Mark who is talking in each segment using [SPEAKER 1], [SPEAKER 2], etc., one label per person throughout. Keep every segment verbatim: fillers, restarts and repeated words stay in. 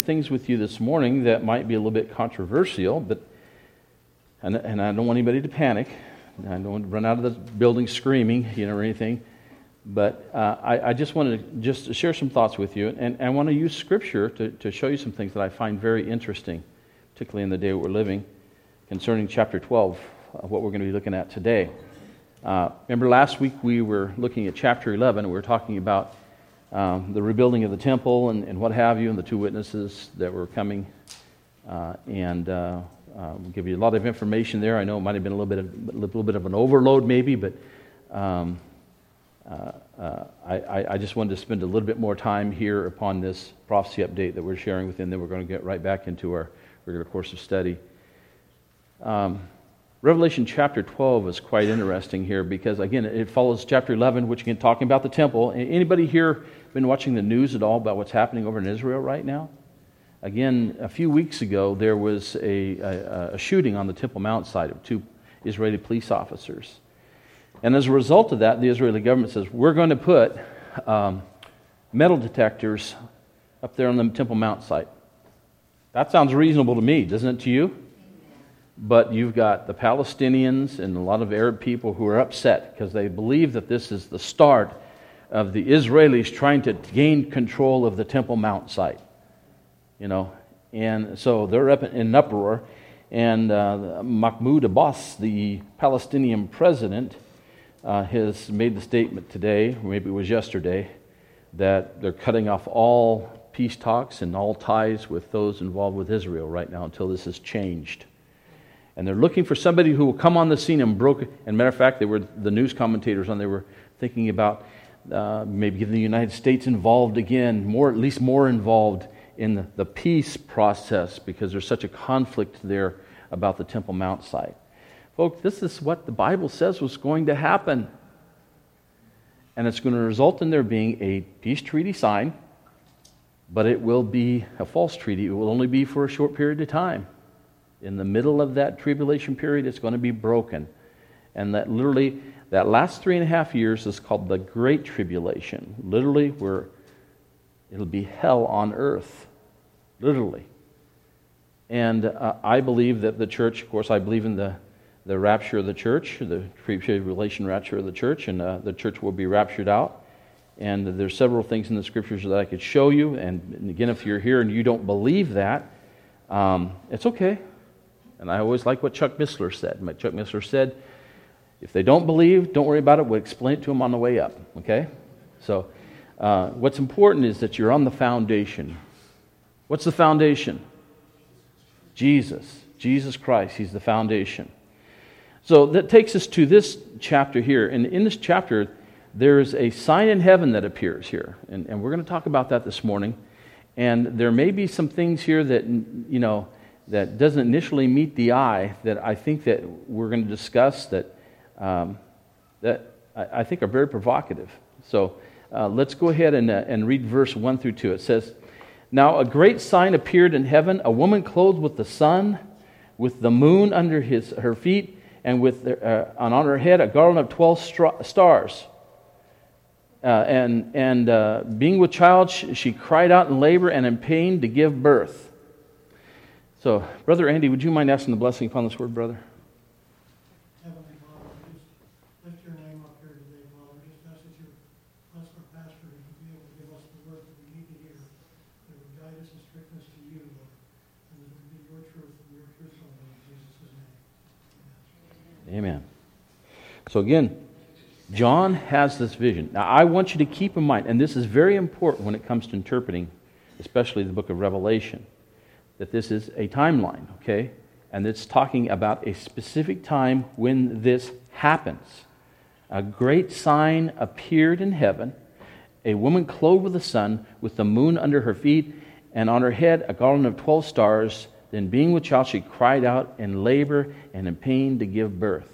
[SPEAKER 1] things with you this morning that might be a little bit controversial, but and, and I don't want anybody to panic. I don't want to run out of the building screaming, you know, or anything. But uh, I, I just wanted to just share some thoughts with you, and, and I want to use Scripture to, to show you some things that I find very interesting, particularly in the day we're living, concerning chapter twelve, of what we're going to be looking at today. Uh, remember last week we were looking at chapter eleven, and we were talking about um, the rebuilding of the temple and, and what have you, and the two witnesses that were coming, uh, and uh, uh, we'll give you a lot of information there. I know it might have been a little bit of, a little bit of an overload maybe, but um, uh, uh, I, I just wanted to spend a little bit more time here upon this prophecy update that we're sharing with you, and then we're going to get right back into our regular course of study. Um, Revelation chapter twelve is quite interesting here because, again, it follows chapter eleven, which, again, talking about the temple. Anybody here been watching the news at all about what's happening over in Israel right now? Again, a few weeks ago, there was a, a, a shooting on the Temple Mount site of two Israeli police officers. And as a result of that, the Israeli government says, we're going to put um, metal detectors up there on the Temple Mount site. That sounds reasonable to me, doesn't it to you? But you've got the Palestinians and a lot of Arab people who are upset because they believe that this is the start of the Israelis trying to gain control of the Temple Mount site. You know, and so they're up in an uproar. And uh, Mahmoud Abbas, the Palestinian president, uh, has made the statement today, or maybe it was yesterday, that they're cutting off all peace talks and all ties with those involved with Israel right now until this is changed. And they're looking for somebody who will come on the scene and broke. And matter of fact, they were the news commentators on. They were thinking about uh, maybe getting the United States involved again, more at least more involved in the, the peace process because there's such a conflict there about the Temple Mount site. Folks, this is what the Bible says was going to happen, and it's going to result in there being a peace treaty signed, but it will be a false treaty. It will only be for a short period of time. In the middle of that tribulation period, it's going to be broken. And that literally, that last three and a half years is called the Great Tribulation. Literally, where it'll be hell on earth. Literally. And uh, I believe that the church, of course, I believe in the, the rapture of the church, the tribulation rapture of the church, and uh, the church will be raptured out. And there's several things in the scriptures that I could show you. And, and again, if you're here and you don't believe that, um, it's okay. And I always like what Chuck Missler said. Chuck Missler said, if they don't believe, don't worry about it. We'll explain it to them on the way up. Okay? So uh, what's important is that you're on the foundation. What's the foundation? Jesus. Jesus Christ. He's the foundation. So that takes us to this chapter here. And in this chapter, there is a sign in heaven that appears here. And, and we're going to talk about that this morning. And there may be some things here that, you know, that doesn't initially meet the eye that I think that we're going to discuss that um, that I, I think are very provocative. So uh, let's go ahead and, uh, and read verse one through two. It says, "Now a great sign appeared in heaven, a woman clothed with the sun, with the moon under his her feet, and with uh, on her head a garland of twelve stra- stars. Uh, and and uh, being with child, she, she cried out in labor and in pain to give birth." So, Brother Andy, would you mind asking the blessing upon this word, brother?
[SPEAKER 2] Heavenly Father, we just lift your name up here today, Father. Just ask that you bless our pastor to be able to give us the word that we need to hear, that would guide us in strictness to you, Lord, and that it would be your truth and your truth only, in Jesus' name.
[SPEAKER 1] Amen.
[SPEAKER 2] Amen.
[SPEAKER 1] So again, John has this vision. Now, I want you to keep in mind, and this is very important when it comes to interpreting, especially the book of Revelation, that this is a timeline, okay? And it's talking about a specific time when this happens. A great sign appeared in heaven, a woman clothed with the sun, with the moon under her feet, and on her head a garland of twelve stars. Then being with child, she cried out in labor and in pain to give birth.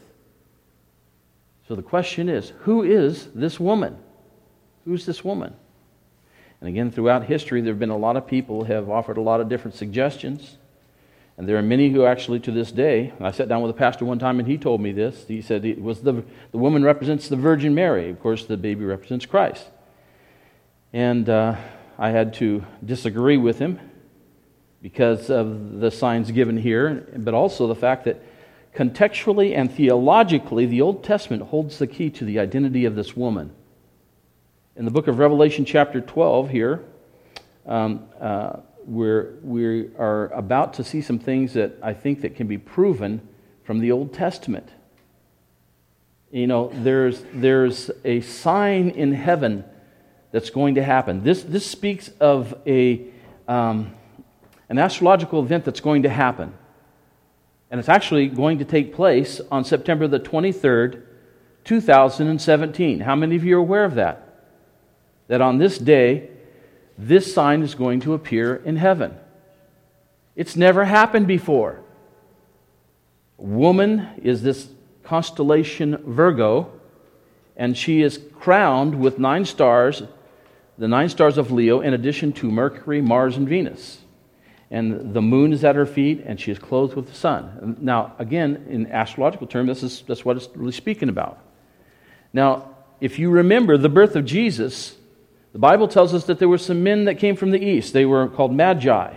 [SPEAKER 1] So the question is, who is this woman? Who's this woman? And again, throughout history, there have been a lot of people who have offered a lot of different suggestions. And there are many who actually, to this day, I sat down with a pastor one time and he told me this. He said it was the, the woman represents the Virgin Mary. Of course, the baby represents Christ. And uh, I had to disagree with him. because of the signs given here, but also the fact that contextually and theologically, the Old Testament holds the key to the identity of this woman. In the book of Revelation chapter twelve here, um, uh, we're, we are about to see some things that I think that can be proven from the Old Testament. You know, there's, there's a sign in heaven that's going to happen. This, this speaks of a, um, an astrological event that's going to happen. And it's actually going to take place on September the twenty-third, two thousand seventeen. How many of you are aware of that? That on this day, this sign is going to appear in heaven. It's never happened before. Woman is this constellation Virgo, and she is crowned with nine stars, the nine stars of Leo, in addition to Mercury, Mars, and Venus. And the moon is at her feet, and she is clothed with the sun. Now, again, in astrological terms, this is that's what it's really speaking about. Now, if you remember the birth of Jesus, the Bible tells us that there were some men that came from the east. They were called Magi.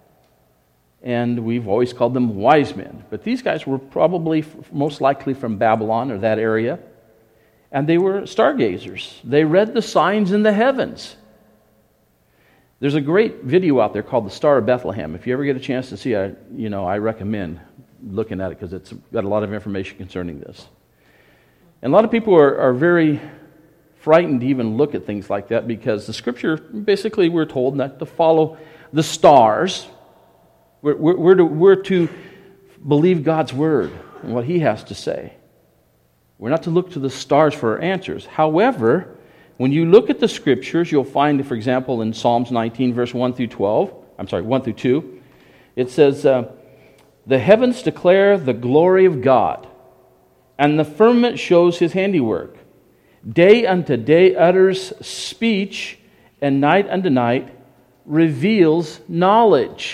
[SPEAKER 1] And we've always called them wise men. But these guys were probably most likely from Babylon or that area. And they were stargazers. They read the signs in the heavens. There's a great video out there called The Star of Bethlehem. If you ever get a chance to see it, you know, I recommend looking at it because it's got a lot of information concerning this. And a lot of people are, are very frightened to even look at things like that because the Scripture, basically we're told not to follow the stars. We're, we're, we're, to, we're to believe God's Word and what He has to say. We're not to look to the stars for our answers. However, when you look at the Scriptures, you'll find, for example, in Psalms nineteen, verse one through twelve, I'm sorry, one through two, it says, uh, the heavens declare the glory of God, and the firmament shows His handiwork. Day unto day utters speech, and night unto night reveals knowledge.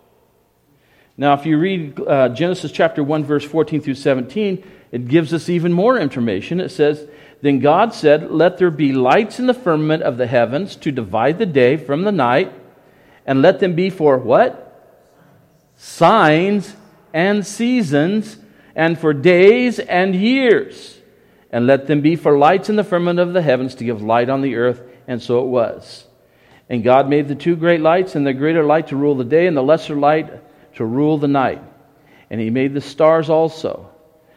[SPEAKER 1] Now, if you read uh, Genesis chapter one, verse fourteen through seventeen, it gives us even more information. It says, then God said, let there be lights in the firmament of the heavens to divide the day from the night, and let them be for what? Signs and seasons, and for days and years. And let them be for lights in the firmament of the heavens to give light on the earth. And so it was. And God made the two great lights, and the greater light to rule the day, and the lesser light to rule the night. And He made the stars also.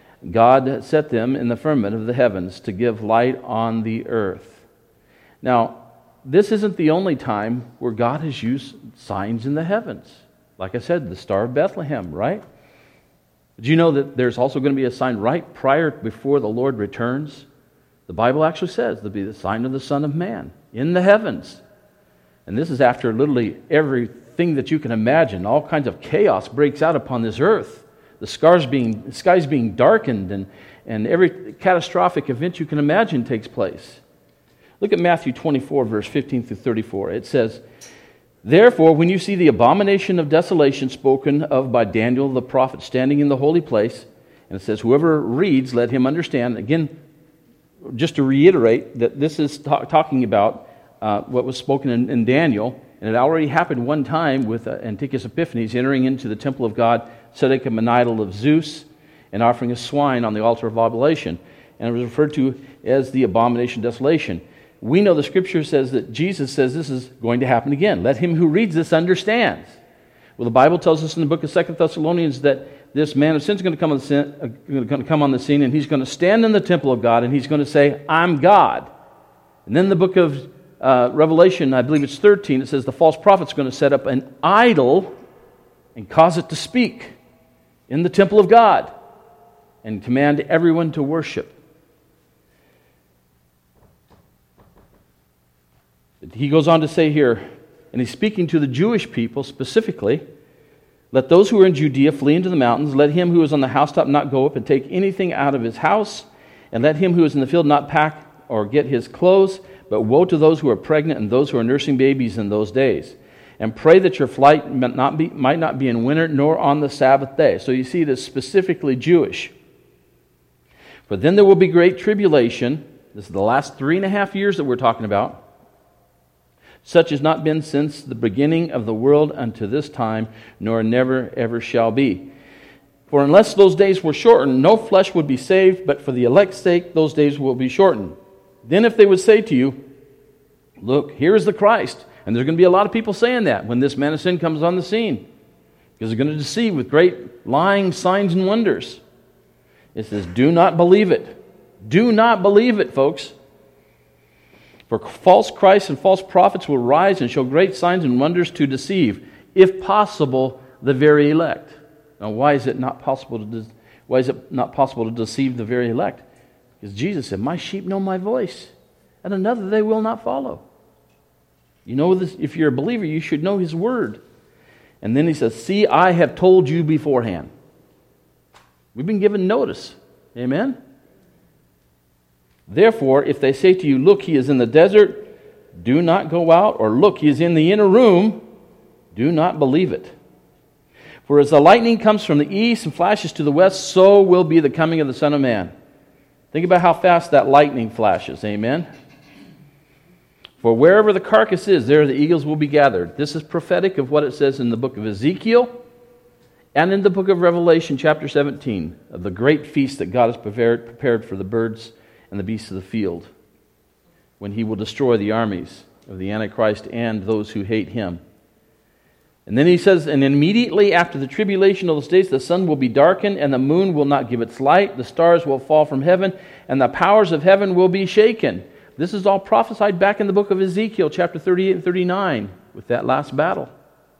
[SPEAKER 1] God set them in the firmament of the heavens to give light on the earth. Now, this isn't the only time where God has used signs in the heavens. Like I said, the Star of Bethlehem, right? Did you know that there's also going to be a sign right prior before the Lord returns? The Bible actually says there'll be the sign of the Son of Man in the heavens. And this is after literally everything that you can imagine. All kinds of chaos breaks out upon this earth. The skies being, the skies being darkened, and, and every catastrophic event you can imagine takes place. Look at Matthew twenty-four, verse fifteen through thirty-four. It says, therefore, when you see the abomination of desolation spoken of by Daniel the prophet standing in the holy place, and it says, whoever reads, let him understand. Again, just to reiterate that this is ta- talking about uh, what was spoken in, in Daniel, and it already happened one time with uh, Antiochus Epiphanes entering into the temple of God, setting up an idol of Zeus, and offering a swine on the altar of oblation. And it was referred to as the abomination of desolation. We know the Scripture says that Jesus says this is going to happen again. Let him who reads this understand. Well, the Bible tells us in the book of Second Thessalonians that this man of sin is going to come on the scene, uh, going to come on the scene, and he's going to stand in the temple of God, and he's going to say, I'm God. And then the book of uh, Revelation, I believe it's thirteen, it says the false prophet's going to set up an idol and cause it to speak in the temple of God and command everyone to worship. He goes on to say here, and he's speaking to the Jewish people specifically, let those who are in Judea flee into the mountains. Let him who is on the housetop not go up and take anything out of his house. And let him who is in the field not pack or get his clothes. But woe to those who are pregnant and those who are nursing babies in those days. And pray that your flight might not be, might not be in winter nor on the Sabbath day. So you see it is specifically Jewish. For then there will be great tribulation. This is the last three and a half years that we're talking about. Such has not been since the beginning of the world unto this time, nor never ever shall be. For unless those days were shortened, no flesh would be saved, but for the elect's sake those days will be shortened. Then if they would say to you, look, here is the Christ. And there's going to be a lot of people saying that when this man of sin comes on the scene. Because they're going to deceive with great lying signs and wonders. It says, do not believe it. Do not believe it, folks. For false Christs and false prophets will rise and show great signs and wonders to deceive, if possible, the very elect. Now, why is it not possible to de- why is it not possible to deceive the very elect? Because Jesus said, "My sheep know my voice, and another they will not follow." You know this, if you're a believer, you should know His word. And then He says, "See, I have told you beforehand." We've been given notice. Amen. Therefore, if they say to you, look, he is in the desert, do not go out, or look, he is in the inner room, do not believe it. For as the lightning comes from the east and flashes to the west, so will be the coming of the Son of Man. Think about how fast that lightning flashes, amen? For wherever the carcass is, there the eagles will be gathered. This is prophetic of what it says in the book of Ezekiel and in the book of Revelation, chapter seventeen, of the great feast that God has prepared, prepared for the birds and the beasts of the field, when He will destroy the armies of the Antichrist and those who hate Him. And then He says, and immediately after the tribulation of those days, the sun will be darkened, and the moon will not give its light, the stars will fall from heaven, and the powers of heaven will be shaken. This is all prophesied back in the book of Ezekiel, chapter thirty-eight and thirty-nine, with that last battle.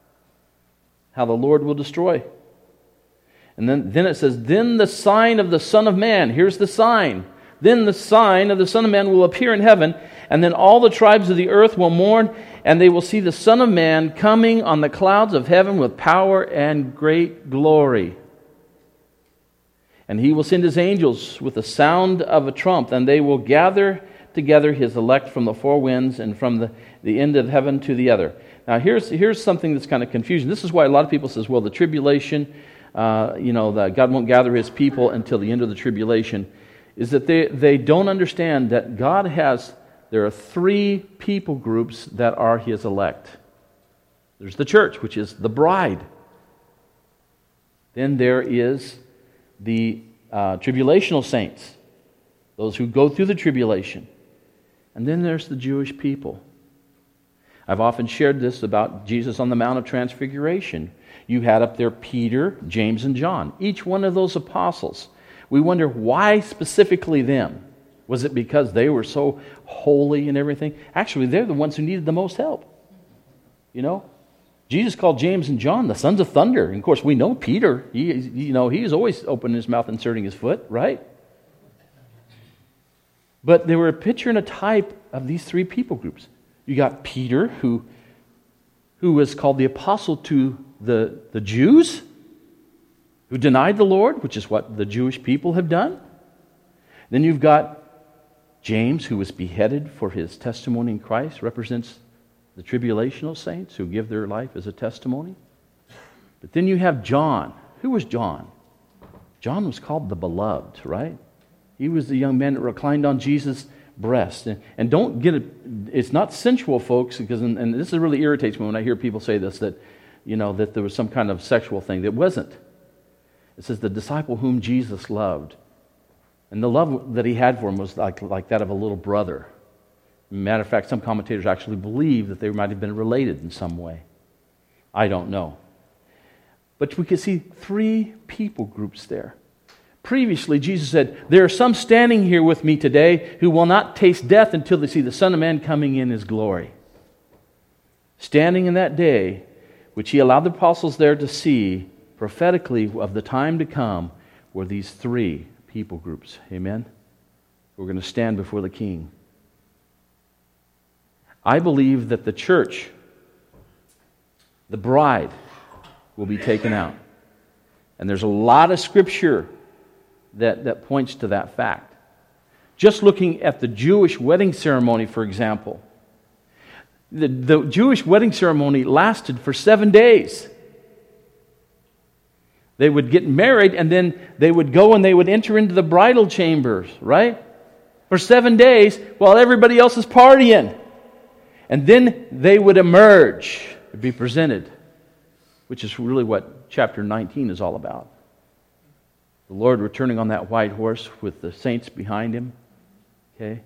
[SPEAKER 1] How the Lord will destroy. And then, then it says, then the sign of the Son of Man, here's the sign. Then the sign of the Son of Man will appear in heaven, and then all the tribes of the earth will mourn, and they will see the Son of Man coming on the clouds of heaven with power and great glory. And He will send His angels with the sound of a trump, and they will gather together His elect from the four winds and from the, the end of heaven to the other. Now here's, here's something that's kind of confusing. This is why a lot of people says, well, the tribulation, uh, you know, that God won't gather His people until the end of the tribulation, is that they, they don't understand that God has, there are three people groups that are His elect. There's the church, which is the bride. Then there is the uh, tribulational saints, those who go through the tribulation. And then there's the Jewish people. I've often shared this about Jesus on the Mount of Transfiguration. You had up there Peter, James, and John. Each one of those apostles. We wonder why specifically them. Was it because they were so holy and everything? Actually, they're the ones who needed the most help. You know? Jesus called James and John the sons of thunder. And of course, we know Peter. He, you know, he's always opening his mouth, inserting his foot, right? But they were a picture and a type of these three people groups. You got Peter, who, who was called the apostle to the, the Jews, who denied the Lord, which is what the Jewish people have done. Then you've got James, who was beheaded for his testimony in Christ, represents the tribulational saints who give their life as a testimony. But then you have John. Who was John? John was called the beloved, right? He was the young man that reclined on Jesus' breast. And, and don't get it, it's not sensual, folks, because, and, and this really irritates me when I hear people say this, that, you know, that there was some kind of sexual thing. It wasn't. It says the disciple whom Jesus loved. And the love that He had for him was like, like that of a little brother. Matter of fact, some commentators actually believe that they might have been related in some way. I don't know. But we can see three people groups there. Previously, Jesus said, there are some standing here with me today who will not taste death until they see the Son of Man coming in His glory. Standing in that day, which He allowed the apostles there to see, prophetically of the time to come, were these three people groups. Amen? We're going to stand before the King. I believe that the church, the bride, will be taken out. And there's a lot of scripture that, that points to that fact. Just looking at the Jewish wedding ceremony, for example. The, the Jewish wedding ceremony lasted for seven days. They would get married, and then they would go and they would enter into the bridal chambers, right? For seven days while everybody else is partying. And then they would emerge, be presented, which is really what chapter nineteen is all about. The Lord returning on that white horse with the saints behind him. Okay?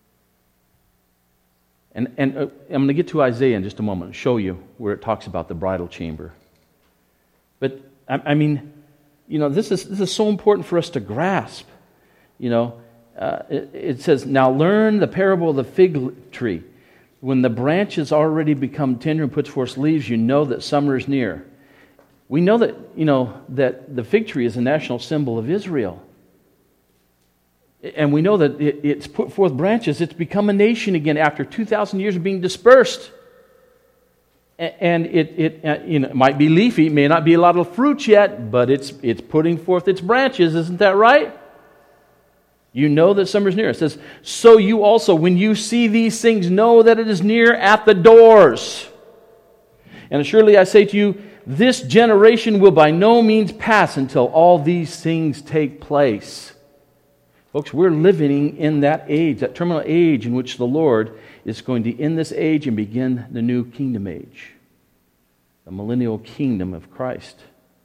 [SPEAKER 1] And, and uh, I'm going to get to Isaiah in just a moment and show you where it talks about the bridal chamber. But, I, I mean, you know, this is, this is so important for us to grasp. You know, uh, it, it says, now learn the parable of the fig tree. When the branch has already become tender and puts forth leaves, you know that summer is near. We know that, you know, that the fig tree is a national symbol of Israel. And we know that it, it's put forth branches. It's become a nation again after two thousand years of being dispersed. And it, it, uh, you know, it might be leafy, may not be a lot of fruit yet, but it's, it's putting forth its branches. Isn't that right? You know that summer's near. It says, so you also, when you see these things, know that it is near at the doors. And surely I say to you, this generation will by no means pass until all these things take place. Folks, we're living in that age, that terminal age in which the Lord is going to end this age and begin the new kingdom age, the millennial kingdom of Christ.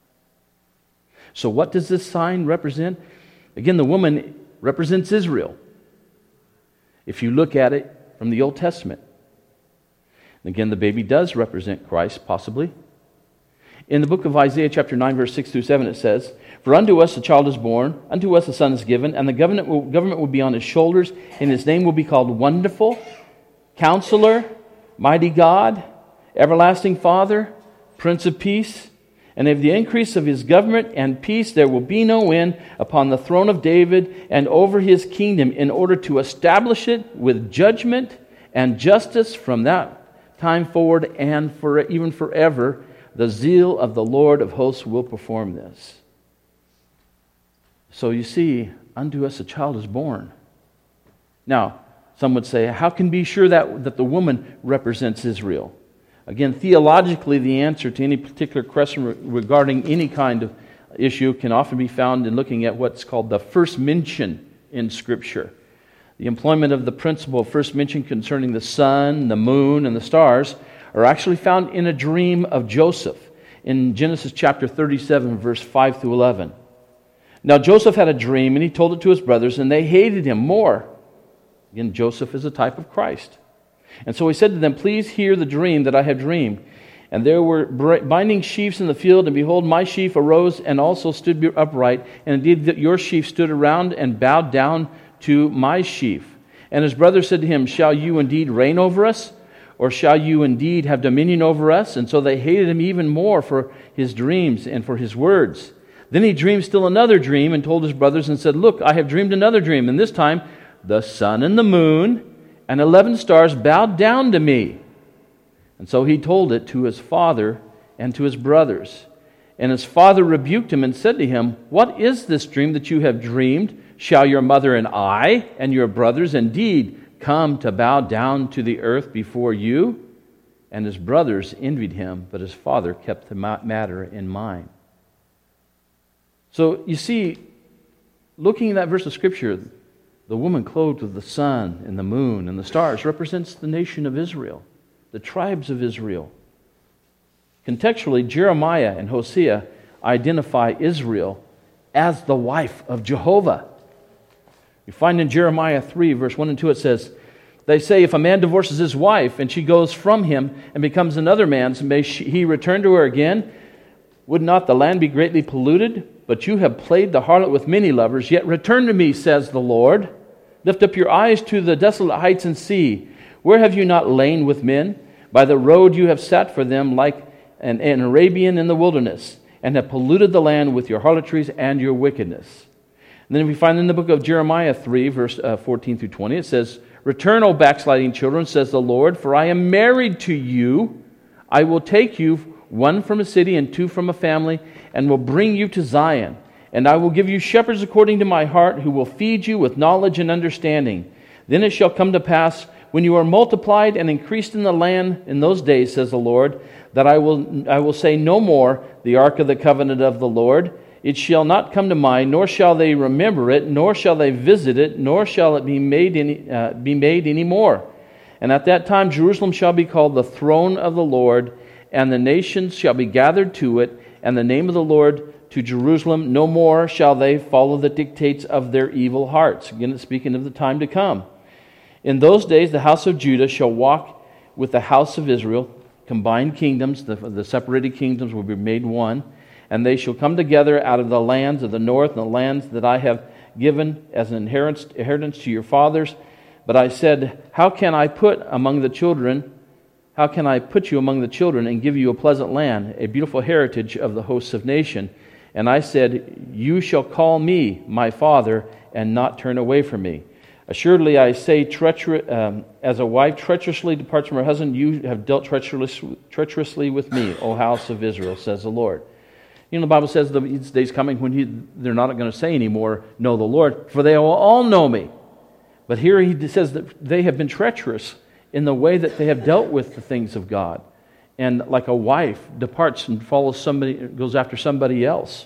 [SPEAKER 1] So what does this sign represent? Again, the woman represents Israel. If you look at it from the Old Testament. And again, the baby does represent Christ, possibly. In the book of Isaiah chapter nine, verse six through seven, it says, for unto us a child is born, unto us a son is given, and the government will, government will be on his shoulders, and his name will be called Wonderful, Counselor, Mighty God, Everlasting Father, Prince of Peace. And of the increase of his government and peace there will be no end upon the throne of David and over his kingdom, in order to establish it with judgment and justice from that time forward and for even forever. The zeal of the Lord of hosts will perform this. So you see, unto us a child is born. Now, some would say, how can be sure that, that the woman represents Israel? Again, theologically, the answer to any particular question regarding any kind of issue can often be found in looking at what's called the first mention in Scripture. The employment of the principle of first mention concerning the sun, the moon, and the stars are actually found in a dream of Joseph in Genesis chapter thirty-seven, verse five through eleven. Now Joseph had a dream, and he told it to his brothers, and they hated him more. Again, Joseph is a type of Christ. And so he said to them, please hear the dream that I have dreamed. And there were binding sheaves in the field, and behold, my sheaf arose and also stood upright. And indeed, that your sheaf stood around and bowed down to my sheaf. And his brothers said to him, shall you indeed reign over us? Or shall you indeed have dominion over us? And so they hated him even more for his dreams and for his words. Then he dreamed still another dream and told his brothers and said, look, I have dreamed another dream. And this time the sun and the moon and eleven stars bowed down to me. And so he told it to his father and to his brothers. And his father rebuked him and said to him, what is this dream that you have dreamed? Shall your mother and I and your brothers indeed come to bow down to the earth before you? And his brothers envied him, but his father kept the matter in mind. So you see, looking at that verse of Scripture, the woman clothed with the sun and the moon and the stars represents the nation of Israel, the tribes of Israel. Contextually, Jeremiah and Hosea identify Israel as the wife of Jehovah. You find in Jeremiah three, verse one and two, it says, they say, if a man divorces his wife and she goes from him and becomes another man's, may she, he return to her again? Would not the land be greatly polluted? But you have played the harlot with many lovers. Yet return to me, says the Lord. Lift up your eyes to the desolate heights and see. Where have you not lain with men? By the road you have sat for them like an, an Arabian in the wilderness, and have polluted the land with your harlotries and your wickedness. And then we find in the book of Jeremiah three, verse uh, fourteen through twenty, it says, return, O backsliding children, says the Lord, for I am married to you. I will take you, one from a city and two from a family, and will bring you to Zion. And I will give you shepherds according to my heart, who will feed you with knowledge and understanding. Then it shall come to pass, when you are multiplied and increased in the land in those days, says the Lord, that I will I will say no more, the ark of the covenant of the Lord. It shall not come to mind, nor shall they remember it, nor shall they visit it, nor shall it be made any uh, be made any more. And at that time Jerusalem shall be called the throne of the Lord, and the nations shall be gathered to it, and the name of the Lord to Jerusalem. No more shall they follow the dictates of their evil hearts. Again, it's speaking of the time to come. In those days the house of Judah shall walk with the house of Israel. Combined kingdoms, the, the separated kingdoms will be made one. And they shall come together out of the lands of the north, and the lands that I have given as an inheritance, inheritance to your fathers. But I said, how can I put among the children, how can I put you among the children and give you a pleasant land, a beautiful heritage of the hosts of nation? And I said, you shall call me my father, and not turn away from me. Assuredly I say, treacher- um, as a wife treacherously departs from her husband, you have dealt treacherous, treacherously with me, O house of Israel, says the Lord. You know, the Bible says the days coming when he, they're not going to say anymore, know the Lord, for they will all know me. But here he says that they have been treacherous in the way that they have dealt with the things of God. And like a wife departs and follows somebody, goes after somebody else.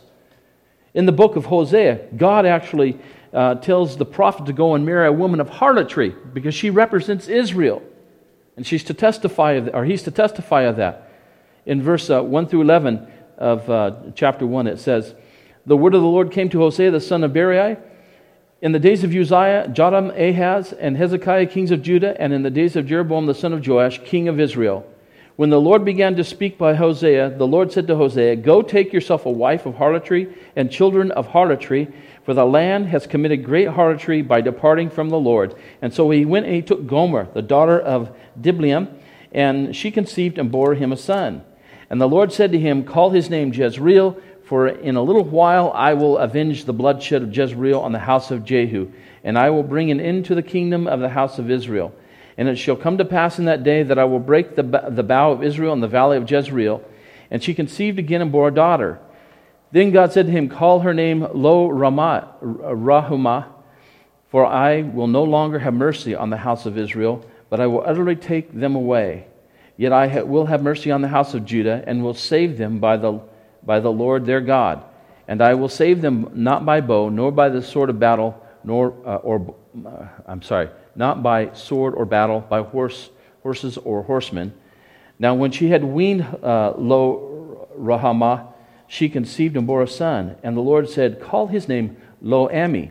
[SPEAKER 1] In the book of Hosea, God actually uh, tells the prophet to go and marry a woman of harlotry because she represents Israel. And she's to testify, of, or he's to testify of that. In verse uh, one through eleven of uh, chapter one, it says, the word of the Lord came to Hosea the son of Beeri in the days of Uzziah, Jotham, Ahaz, and Hezekiah, kings of Judah, and in the days of Jeroboam the son of Joash, king of Israel. When the Lord began to speak by Hosea, the Lord said to Hosea, go take yourself a wife of harlotry and children of harlotry, for the land has committed great harlotry by departing from the Lord. And so he went and he took Gomer, the daughter of Diblaim, and she conceived and bore him a son. And the Lord said to him, call his name Jezreel, for in a little while I will avenge the bloodshed of Jezreel on the house of Jehu, and I will bring an end to the kingdom of the house of Israel. And it shall come to pass in that day that I will break the, the bow of Israel in the valley of Jezreel. And she conceived again and bore a daughter. Then God said to him, call her name Lo Ramah, Rahumah, for I will no longer have mercy on the house of Israel, but I will utterly take them away. Yet I ha- will have mercy on the house of Judah, and will save them by the, by the Lord their God. And I will save them not by bow, nor by the sword of battle, nor uh, or uh, I'm sorry, not by sword or battle, by horse, horses or horsemen. Now when she had weaned uh, Lo Rahamah, she conceived and bore a son. And the Lord said, call his name Lo-Ammi,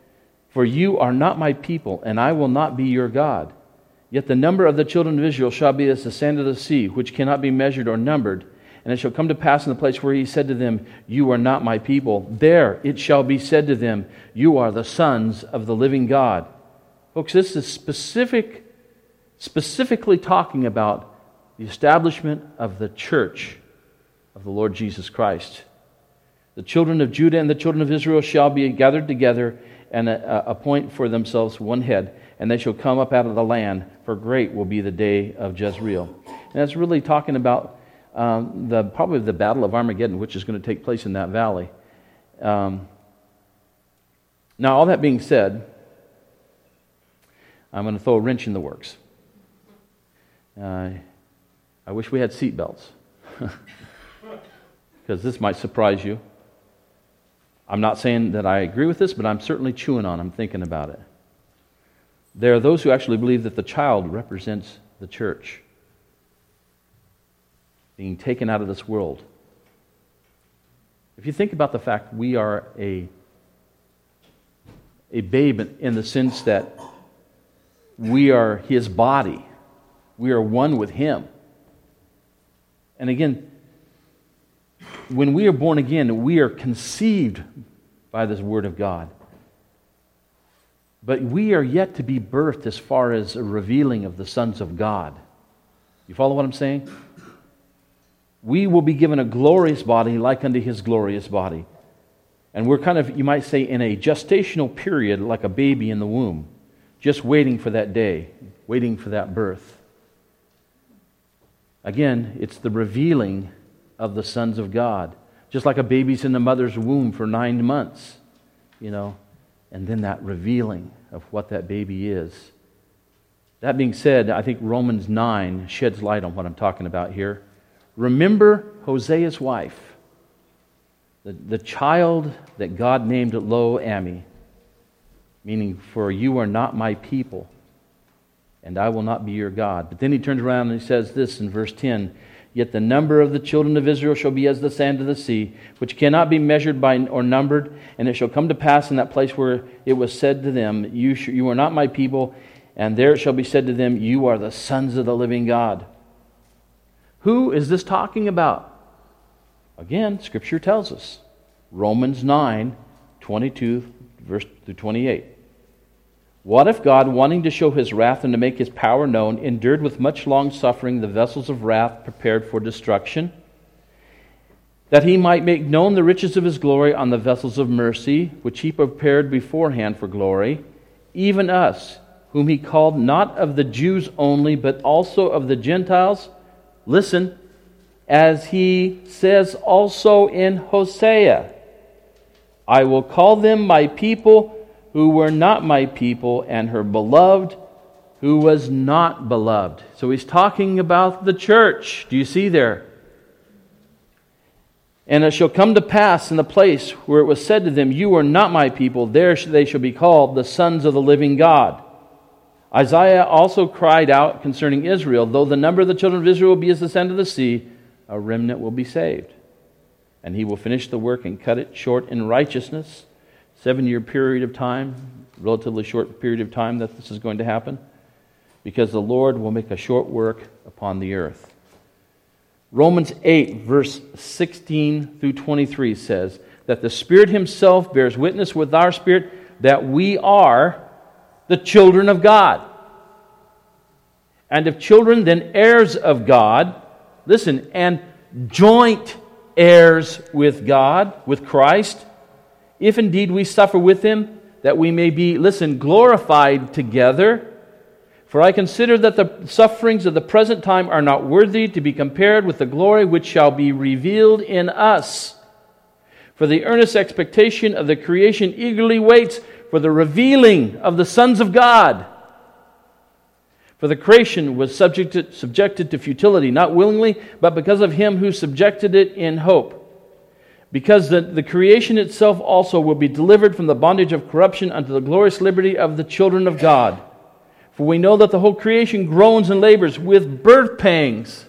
[SPEAKER 1] for you are not my people, and I will not be your God. Yet the number of the children of Israel shall be as the sand of the sea, which cannot be measured or numbered. And it shall come to pass in the place where he said to them, you are not my people, there it shall be said to them, you are the sons of the living God. Folks, this is specific, specifically talking about the establishment of the church of the Lord Jesus Christ. The children of Judah and the children of Israel shall be gathered together and appoint for themselves one head, and they shall come up out of the land, for great will be the day of Jezreel. And that's really talking about um, the probably the battle of Armageddon, which is going to take place in that valley. Um, now, all that being said, I'm going to throw a wrench in the works. Uh, I wish we had seat belts, because this might surprise you. I'm not saying that I agree with this, but I'm certainly chewing on it. I'm thinking about it. There are those who actually believe that the child represents the church being taken out of this world. If you think about the fact we are a, a babe in the sense that we are his body, we are one with him. And again, when we are born again, we are conceived by this Word of God. But we are yet to be birthed as far as a revealing of the sons of God. You follow what I'm saying? We will be given a glorious body like unto his glorious body. And we're kind of, you might say, in a gestational period like a baby in the womb, just waiting for that day, waiting for that birth. Again, it's the revealing of the sons of God. Just like a baby's in the mother's womb for nine months, you know, and then that revealing of what that baby is. That being said, I think Romans nine sheds light on what I'm talking about here. Remember Hosea's wife, the, the child that God named Lo-Ammi, meaning, for you are not my people. and I will not be your God. But then he turns around and he says this in verse ten, Yet the number of the children of Israel shall be as the sand of the sea, which cannot be measured by or numbered. And it shall come to pass in that place where it was said to them, You, sh- you are not my people, and there it shall be said to them, You are the sons of the living God. Who is this talking about? Again, Scripture tells us. Romans nine, twenty-two verse through twenty-eight. What if God, wanting to show His wrath and to make His power known, endured with much long suffering the vessels of wrath prepared for destruction, that He might make known the riches of His glory on the vessels of mercy, which He prepared beforehand for glory, even us, whom He called not of the Jews only, but also of the Gentiles? Listen, as He says also in Hosea, I will call them my people who were not my people, and her beloved who was not beloved. So he's talking about the church. Do you see there? And it shall come to pass in the place where it was said to them, You are not my people, there they shall be called the sons of the living God. Isaiah also cried out concerning Israel, Though the number of the children of Israel will be as the sand of the sea, a remnant will be saved. And He will finish the work and cut it short in righteousness. Seven-year period of time, relatively short period of time that this is going to happen, because the Lord will make a short work upon the earth. Romans eight, verse sixteen through twenty-three says that the Spirit Himself bears witness with our spirit that we are the children of God. And if children, then heirs of God, listen, and joint heirs with God, with Christ, if indeed we suffer with Him, that we may be, listen, glorified together. For I consider that the sufferings of the present time are not worthy to be compared with the glory which shall be revealed in us. For the earnest expectation of the creation eagerly waits for the revealing of the sons of God. For the creation was subjected, subjected to futility, not willingly, but because of Him who subjected it in hope. Because the, the creation itself also will be delivered from the bondage of corruption unto the glorious liberty of the children of God. For we know that the whole creation groans and labors with birth pangs.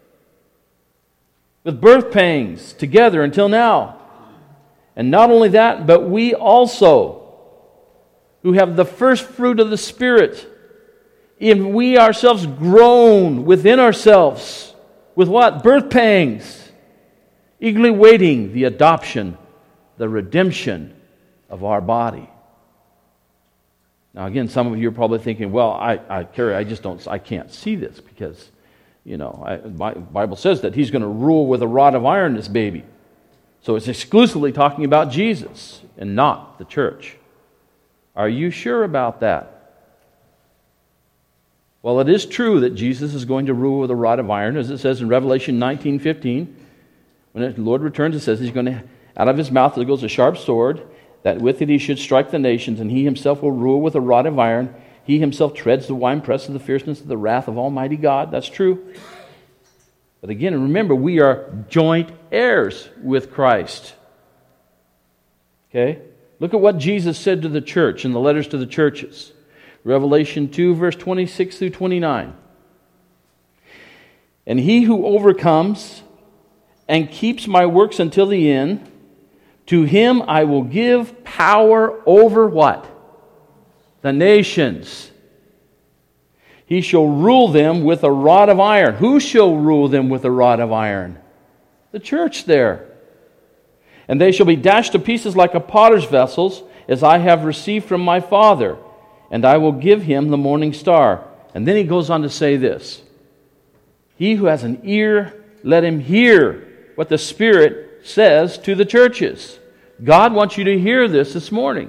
[SPEAKER 1] With birth pangs together until now. And not only that, but we also, who have the first fruit of the Spirit, even we ourselves groan within ourselves. With what? Birth pangs. Eagerly waiting the adoption, the redemption of our body. Now again, some of you are probably thinking, well, I, I Kerry, I just don't, I can't see this because, you know, I, the Bible says that He's going to rule with a rod of iron this baby. So it's exclusively talking about Jesus and not the church. Are you sure about that? Well, it is true that Jesus is going to rule with a rod of iron, as it says in Revelation nineteen fifteen. When the Lord returns, it says He's going to, out of His mouth there goes a sharp sword, that with it He should strike the nations, and He Himself will rule with a rod of iron. He Himself treads the winepress of the fierceness of the wrath of Almighty God. That's true. But again, remember, we are joint heirs with Christ. Okay? Look at what Jesus said to the church in the letters to the churches. Revelation two, verse twenty-six through twenty-nine. And he who overcomes and keeps my works until the end, to him I will give power over what? The nations. He shall rule them with a rod of iron. Who shall rule them with a rod of iron? The church there. And they shall be dashed to pieces like a potter's vessels, as I have received from my Father. And I will give him the morning star. And then he goes on to say this. He who has an ear, let him hear what the Spirit says to the churches. God wants you to hear this this morning.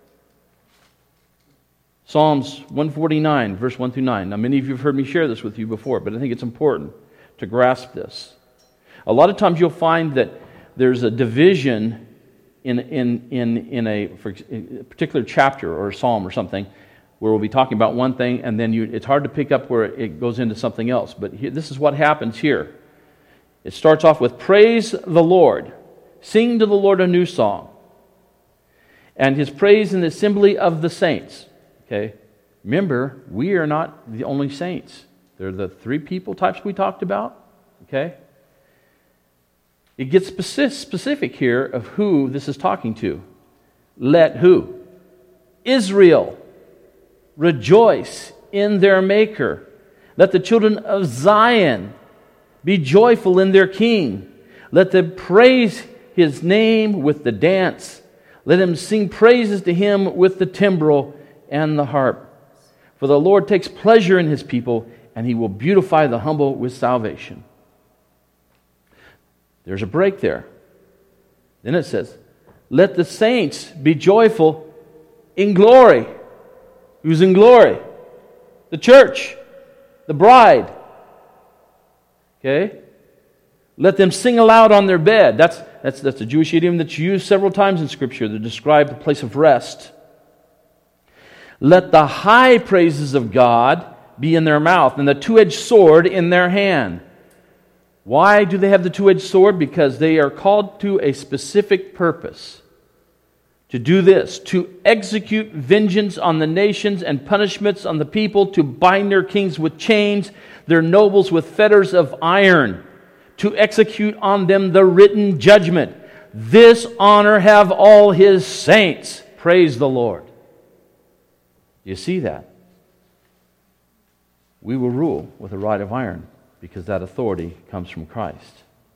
[SPEAKER 1] Psalms one forty-nine, verse one through nine. Now, many of you have heard me share this with you before, but I think it's important to grasp this. A lot of times you'll find that there's a division in in in in a, for a particular chapter or a psalm or something, where we'll be talking about one thing, and then you, it's hard to pick up where it goes into something else. But here, this is what happens here. It starts off with, praise the Lord. Sing to the Lord a new song. And His praise in the assembly of the saints. Okay? Remember, we are not the only saints. They're the three people types we talked about. Okay? It gets specific here of who this is talking to. Let who? Israel rejoice in their Maker. Let the children of Zion be joyful in their King. Let them praise His name with the dance. Let them sing praises to Him with the timbrel and the harp. For the Lord takes pleasure in His people, and He will beautify the humble with salvation. There's a break there. Then it says, let the saints be joyful in glory. Who's in glory? The church, the bride. Okay? Let them sing aloud on their bed. That's, that's, that's a Jewish idiom that's used several times in Scripture to describe the place of rest. Let the high praises of God be in their mouth, and the two-edged sword in their hand. Why do they have the two-edged sword? Because they are called to a specific purpose. To do this, to execute vengeance on the nations and punishments on the people, to bind their kings with chains, their nobles with fetters of iron, to execute on them the written judgment. This honor have all His saints. Praise the Lord. You see that? We will rule with a rod of iron, because that authority comes from Christ.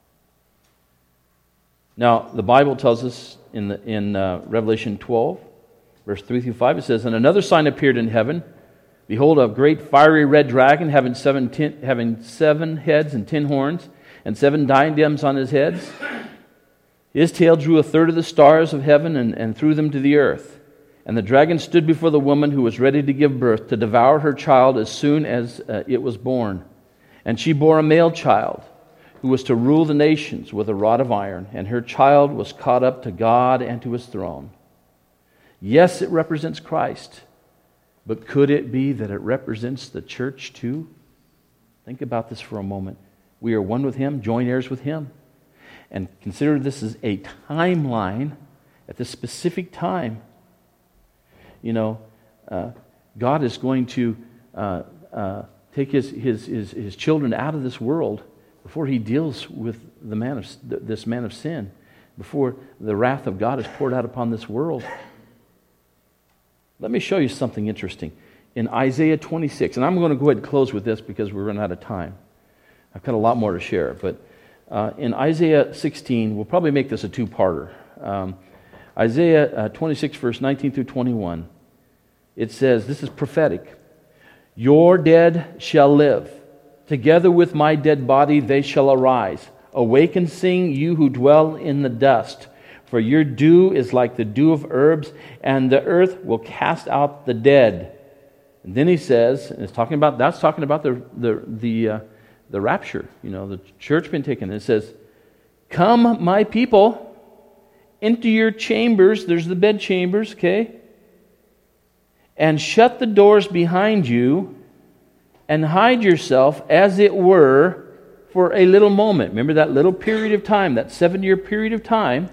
[SPEAKER 1] Now, the Bible tells us in, the, in uh, Revelation twelve, verse three through five, it says, and another sign appeared in heaven. Behold, a great fiery red dragon, having seven, ten, having seven heads and ten horns, and seven diadems on his heads. His tail drew a third of the stars of heaven and, and threw them to the earth. And the dragon stood before the woman who was ready to give birth, to devour her child as soon as uh, it was born. And she bore a male child, who was to rule the nations with a rod of iron, and her child was caught up to God and to His throne. Yes, it represents Christ, but could it be that it represents the church too? Think about this for a moment. We are one with Him, joint heirs with Him. And consider this as a timeline at this specific time. You know, uh, God is going to uh, uh, take his, his, his, his children out of this world before He deals with the man of this man of sin, before the wrath of God is poured out upon this world. Let me show you something interesting. In Isaiah twenty-six, and I'm going to go ahead and close with this because we're running out of time. I've got a lot more to share, but uh, in Isaiah sixteen, we'll probably make this a two-parter. Um, Isaiah uh, twenty-six, verse nineteen through twenty-one, it says, this is prophetic. Your dead shall live. Together with my dead body they shall arise. Awake and sing, you who dwell in the dust. For your dew is like the dew of herbs, and the earth will cast out the dead. And then he says, and it's talking about that's talking about the the the uh, the rapture. You know, the church being taken. And it says, "Come, my people, into your chambers." There's the bed chambers, okay? "And shut the doors behind you, and hide yourself, as it were, for a little moment." Remember that little period of time, that seven-year period of time,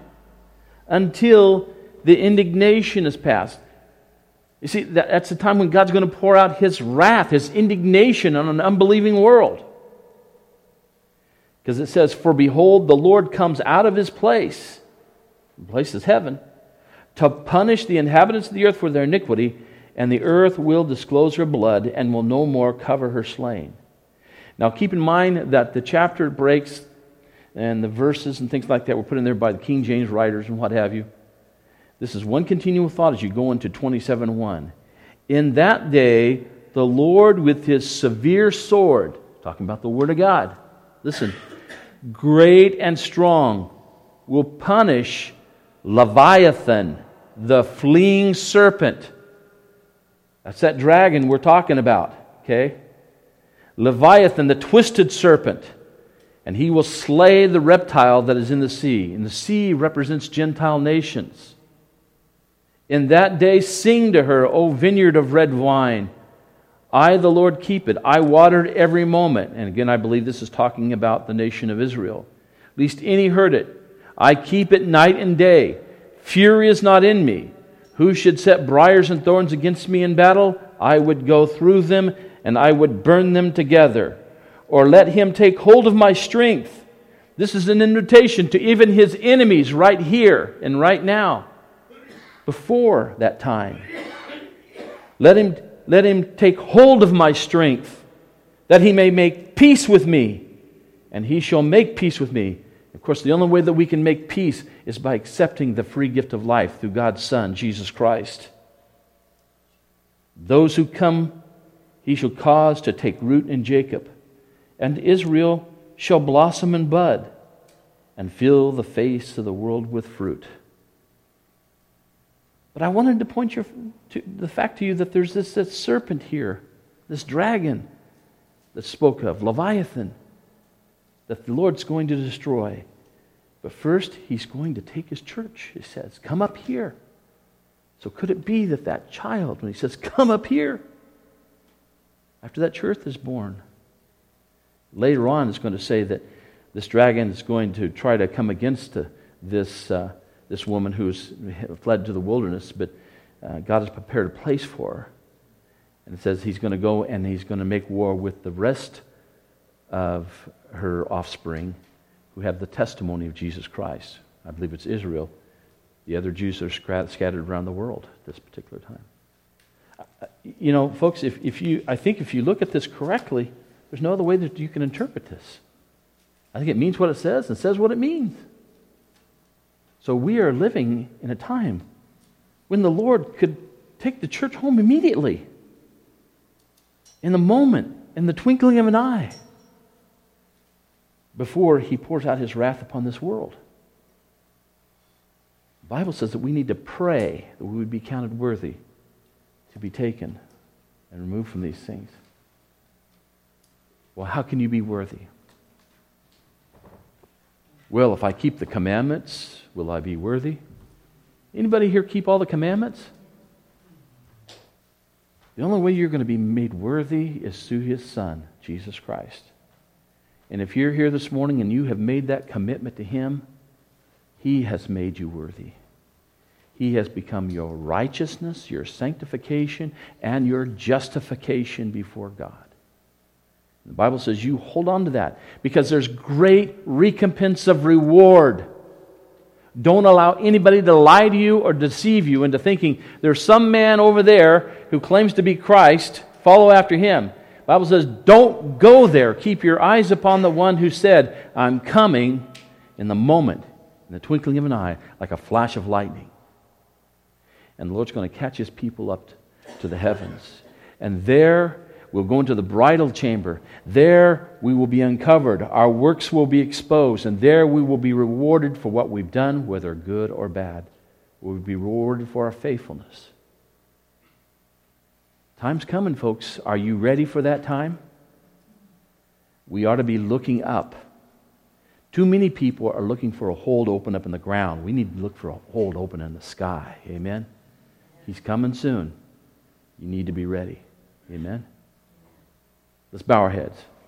[SPEAKER 1] until the indignation is past. You see, that, that's the time when God's going to pour out His wrath, His indignation on an unbelieving world. Because it says, "For behold, the Lord comes out of His place," the place is heaven, "to punish the inhabitants of the earth for their iniquity, and the earth will disclose her blood, and will no more cover her slain." Now keep in mind that the chapter breaks and the verses and things like that were put in there by the King James writers and what have you. This is one continual thought as you go into twenty-seven one. "In that day, the Lord with His severe sword," talking about the Word of God, listen, "great and strong, will punish Leviathan, the fleeing serpent." That's that dragon we're talking about, okay? "Leviathan, the twisted serpent, and he will slay the reptile that is in the sea." And the sea represents Gentile nations. "In that day sing to her, O vineyard of red wine. I, the Lord, keep it. I watered every moment." And again, I believe this is talking about the nation of Israel. "Lest any hurt it. I keep it night and day. Fury is not in me. Who should set briars and thorns against me in battle? I would go through them and I would burn them together. Or let him take hold of my strength. This is an invitation to even his enemies right here and right now, before that time. Let him, let him take hold of my strength, that he may make peace with me, and he shall make peace with me. Of course, the only way that we can make peace is by accepting the free gift of life through God's Son, Jesus Christ. Those who come, he shall cause to take root in Jacob, and Israel shall blossom and bud, and fill the face of the world with fruit. But I wanted to point your, to the fact to you that there's this, this serpent here, this dragon that's spoke of, Leviathan, that the Lord's going to destroy. But first, he's going to take his church, it says. Come up here. So could it be that that child, when he says, come up here, after that church is born, later on it's going to say that this dragon is going to try to come against uh, this, uh, this woman who's fled to the wilderness, but uh, God has prepared a place for her. And it says he's going to go and he's going to make war with the rest of her offspring who have the testimony of Jesus Christ. I believe it's Israel. The other Jews are scattered around the world at this particular time. You know, folks, if, if you, I think if you look at this correctly, there's no other way that you can interpret this. I think it means what it says and says what it means. So we are living in a time when the Lord could take the church home immediately, in the moment, in the twinkling of an eye, before he pours out his wrath upon this world. The Bible says that we need to pray that we would be counted worthy to be taken and removed from these things. Well, how can you be worthy? Well, if I keep the commandments, will I be worthy? Anybody here keep all the commandments? The only way you're going to be made worthy is through his Son, Jesus Christ. And if you're here this morning and you have made that commitment to him, he has made you worthy. He has become your righteousness, your sanctification, and your justification before God. The Bible says you hold on to that because there's great recompense of reward. Don't allow anybody to lie to you or deceive you into thinking there's some man over there who claims to be Christ. Follow after him. The Bible says don't go there. Keep your eyes upon the one who said, I'm coming in the moment, in the twinkling of an eye, like a flash of lightning. And the Lord's going to catch his people up to the heavens. And there we'll go into the bridal chamber. There we will be uncovered. Our works will be exposed. And there we will be rewarded for what we've done, whether good or bad. We'll be rewarded for our faithfulness. Time's coming, folks. Are you ready for that time? We ought to be looking up. Too many people are looking for a hole to open up in the ground. We need to look for a hole to open in the sky. Amen? He's coming soon. You need to be ready. Amen? Let's bow our heads.